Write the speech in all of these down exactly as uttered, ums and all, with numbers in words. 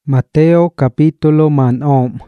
Mateo kapitulo manom.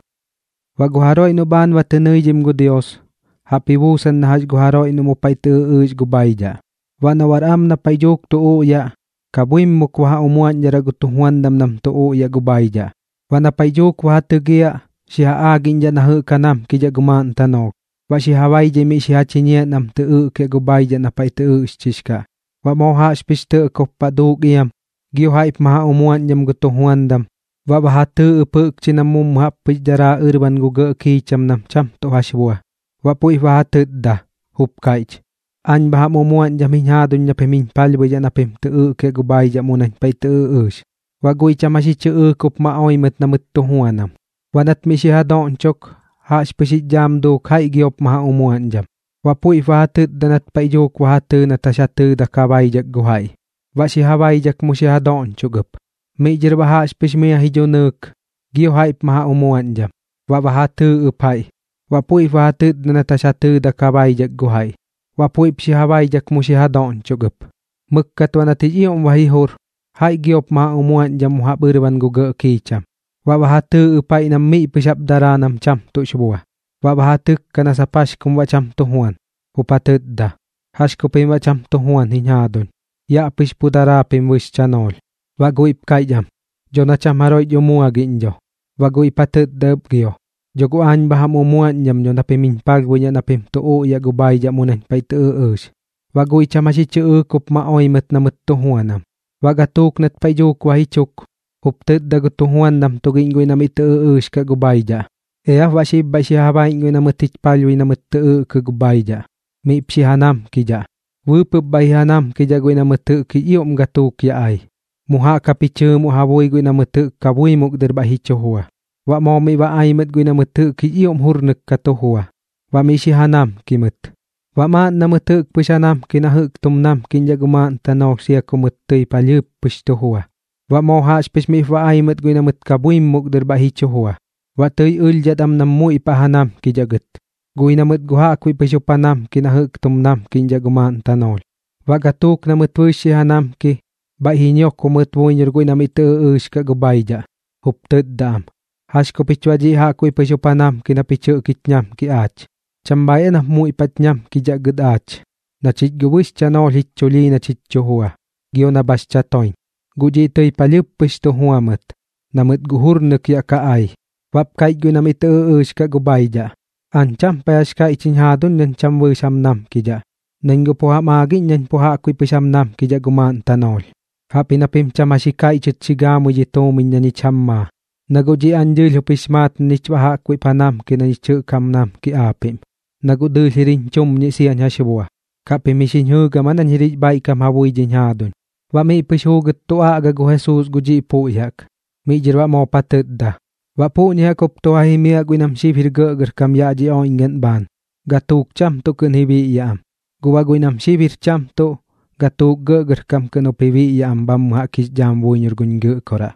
Wa guharoy no ban wa tenuyim gu Dios. Hapibusan na haj guharoy no mo pay teuuj gu bayja. Wa nawaram na payjuk tuu ya. Kabuim mo kwa umuan jara gutuhuan dam nam tuu ya gu bayja. Wa na payjuk wa tegia siha agin ja na hu kanam kija guman tanog. Wa siha wayje mi siha chinya nam teu ke gu bayja na pay teuuj chiska. Wa mo ha spiste ko padug iyam. Giyo haip maha umuan jam gutuhuan dam. Wa bahatu upuk cinamum hap pijara urban guga ki cham nam cham to hasbua. Wa pui bahatu da hup kaich. An baham umuan jamin hadun nya pemin palbu jana pem teu ke gubai jamunan pai teu us. Wa gui chamasi cheu kup ma oi met namut tuhuanam. Wanat misi hadon chok ha spesi jam do kai giop maha umuan jam. Wa pui bahatu danat pai jok wahatu natashatu da kabai jak guhai. Wa si habai jak musi hadon chogup. Mijir baha spesmea hijonuk. Giyo haip maha umuan jam. Wa bahatu upai. Wa pui bahatu danatashatu da kabai jak guhai. Wa pui psi habai jak musi hadon chogup. Mukkat wanati iyom wahihur. Hai giop maha umuan jam muha burban guga kicham. Wa bahatu upai nam mi pisap daranam cham tu shbua. Wa bahatu kana sapash kum wa cham tuhuan. Upatut da. Hash kupim wa cham tuhuan hinyadun. Ya pis pudara pim wis chanol. Wa guip kayam. Jo na cham haroy jo mua ginjo. Wa guip patut deb gyo. Jo gu an baham umuan jam jo na pemin pagwanya na pem tuu ya gubay jamunan pay teu us. Wa gui chamasi cheu kup maoy met na mutuhuanam. Wa gatuk net pay juk wahichuk. Huptut da gutuhuan nam tugin gui na miteu us ka gubay ja. Eya wa si bay si habay gui na mutich palwi na muteu ka gubay ja. Mi psi hanam kija. Wupup bay hanam kija gui na mutu ki iyom gatuk ya ay. Muha kapiche muha boy gui na mutu kabui muk derba hichohua. Wa momi wa aimet gui na mutu ki iyom hurnek katohua. Wa misi hanam kimut. Wa maan na mutu pusanam kinahuk tumnam kinjagumaan tanok siya kumutui palyup pustohua. Wa moha spesmif wa aimet gui na mut kabui muk derba hichohua. Wa tuy uljadam na mui pahanam kijagut. Gui na mut guha kui pusupanam kinahuk tumnam kinjagumaan tanol. Wa gatuk na mut si hanam ki. Ba hinyok kumut wunyer gui na miteu us ka gubayja. Huptut dam. Hash ko pichwaji ha kui pusupanam kinapichu kitnyam ki ach. Chambaya na mui patnyam ki jagud ach. Na chit gubus chanol hitchuli na chitchohua. Giyo na bas chatoin. Guji tuy palyup pusto huamat. Na mut guhurnuk ya ka ay. Wap kait gui na miteu us ka gubayja. Ancham payas ka ichinhadun nan chamwe samnam kija. Nenggo poha magin nan poha kui pusamnam kija gumaan tanol. Hapi na pim chamashika ichit sigamu jito minya ni chamma. Naguji anjil hupismat ni chwaha kui panam kina ni chukam nam ki apim. Nagudul hirin chum ni siyan hasibwa. Kapi misin huga manan hirit bay kam hawi jinhadun. Wa mi pis hugut tuwa agagu Jesus guji po iyak. Mi jirwa mo patut da. Wa po niya kup tuwa himiya gwinam sifir gagar kam yaji o ingan ban. Gatuk cham to kun hibi iyam. Guwa gwinam sifir cham to. Gatuk gagar kam kano piwi ya ambam hakis jam wunyer gun ge kora.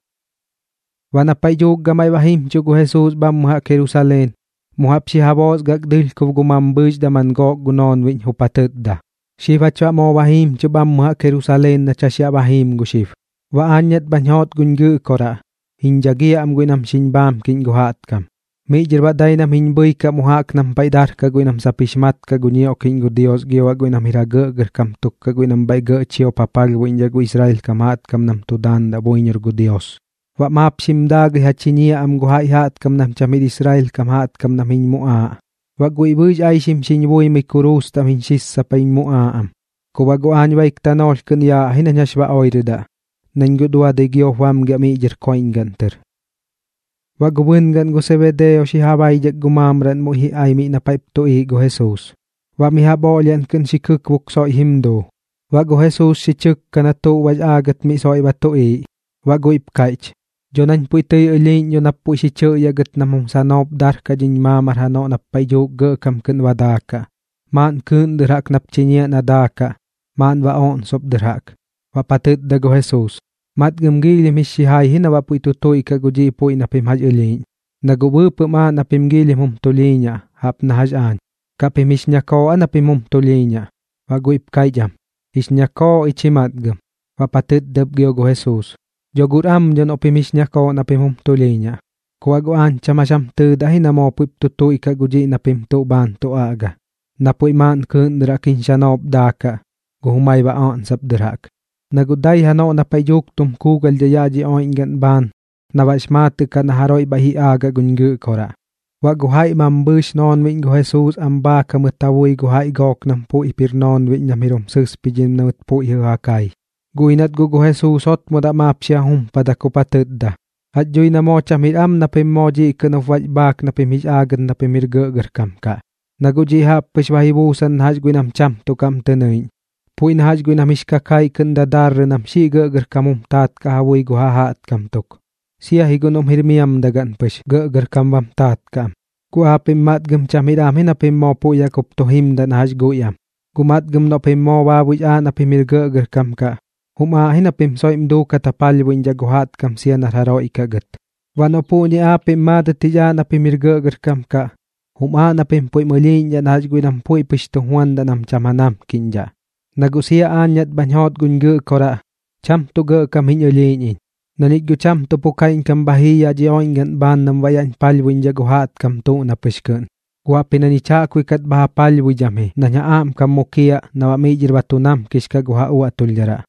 Wana payjuk gamay wahim chugu Jesus bam muha Jerusalem. Muhap si habos gagdil kub gumambuj daman gok gunon win hupatut da. Shiva chwa mo wahim chubam muha Jerusalem na chasya wahim gushif. Wa anyat banyot gun ge kora. Hinjagia am gwinam sinbam kin guhat kam. Mi jirba dainam hinbuy ka muhak nam paydar ka gwinam sapishmat ka gunyo kin gu Dios giwa gwinam hiraga ger kam tuk ka gwinam bay ge chiyo papag winja gu Israel kamat kam nam tudan da boinyer gu Dios. Wa map simdag hachinia am guhay hat kam nam chamid Israel kamat kam nam hin mua. Wa gui buj ay sim sinwoy mi kurus tam hin sis sa pain mua am. Kuwa guan waik tanol kanya hinanyash wa oyrida. Nangudwa de giyo wam gami jir koin ganter. Wa gubun gan gu Zebedeo si habay jak gumamran mo hi ay mi na paip to i gu Jesus. Wa mi habolyan kun si kukwuk so himdo. Wa gu Jesus si chuk kanato waj agat mi so iba to i. Wa gu ipkaich. Jonan puitoy ulin yun na po si chuk yagat na mong sanop dar ka jin mamar hano na payjuk ge kam kun wadaka. Man kun dirak napchinya na daka. Man wa on sop dirak. Wa patut da gu Jesus. Mat gumgilim hisihay hinawa po itutoy ka guji po inapim haj ulin. Nagubupo man napimgilim hum tulinya hap na hajan. Kapimis niya ko anapim hum tulinya. Wagu ipkay jam. Is niya ko ichimat gum. Wa patut dab giyo gu Jesus. Jogur am jon opimis nya ko na pimum tulinya. Kuwago an chamasham tu dahi na mo puip tutui ka guji na pim tu ban tu aga. Na pui man kun rakin shanop daka. Guhumay ba on sab drak. Nagudai hano na payuk tum kugal jayaji oingan ban. Na washmatu ka na haroi bahi aga gungu kora. Wa guhai mambush non wing gu Jesus amba ka mutawui guhai gok nam pui pir non wing namirum sus pijin na pui hakai. Guinat gu gu Jesus ot moda mapsya hum pada kupatudda. At joy na mo chamit am na pimoji ka na waj bak na pimij agan na pimirgagar kam ka. Naguji hap pishwahibusan haj guinam cham to kam tenuin. Puin haj guinam ishkakai kanda dar nam si gagar kamum tat ka hawui guhahat kam tuk. Siya higunum hirmiam dagan pish gagar kamam tat kam. Kuapim mat gum chamit am hinapim mo puya kup to him dan haj guyam. Gumat gum no pim mo wawij a na pimirgagar kam ka. Huma hinapim soim du katapal win jaguhat kam siya narharo ikagat. Wano po ni apim madatija na pimirgagar kam ka. Huma na pim puy mulin yan haj guinam puy pishtuhuan da nam chamanam kinja. Nagusia anyat banyhot gungu kora. Cham tu ga kam hinyulin. Nanit gu cham tu pukain kam bahiya jioingan ban nam wayan palwin jaguhat kam tu na pishkun. Gua pinanicha kuikat baha palwi jame. Nanya am kam mukia na wamijir batunam kishka guha ua tuljara.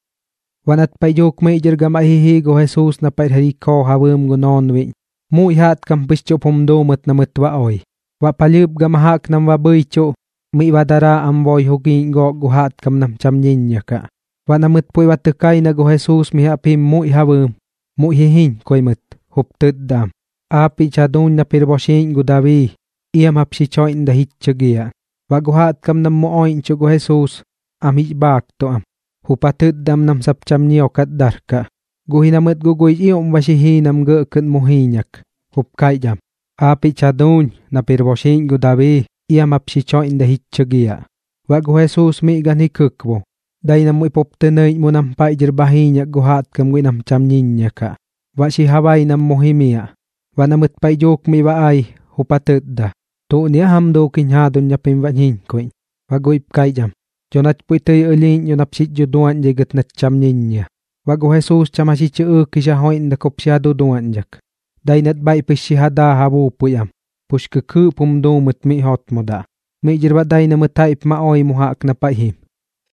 Wanat payuk major gamahihi go Jesus na pairhariko hawum gunon win. Muy hat kam pischop humdomat na matwa oy. Wa palib gamahak nam wabuicho. Mi wadara am boy hugin go guhat kam nam chamninya ka. Wanamut puy watukay na go Jesus mi hapim muy hawum. Muy hihin koy mut huptud dam. Api chadun na pirboshin go Davi. Iyam hapshichoin da hitchagia. Wa guhat kam nam mooin cho go Jesus. Am hijbak to am. Hupatud dam nam sapcham niyo kat darka. Guhinamut guguy iyong wasihinam gukun muhinyak. Hupkay jam. Api chadun na pirboshin go Davi. Iyam hapshichoin da hitchagia. Wa go Jesus mi gan hikukwo. Day na mo ipoptenay mo ng paijirbahinyak guhat kam winam chamninya ka. Wa si haway nam mohimia. Wa namut payjuk mi waay hupatud da. Tu niya hamdo kinyadon niya pimwanhin koin. Wa go ipkay jam. Jonat puitoy ulin yun apsit juduan jagat na chamninya. Wa go Jesus chamasichu ukisya hoin na kopsyado duan jak. Day nat bay pisihada habu puyam. Pushkuku pumdo mut mi hot mo da. May jirba day na mataip maoy muhak na paihim.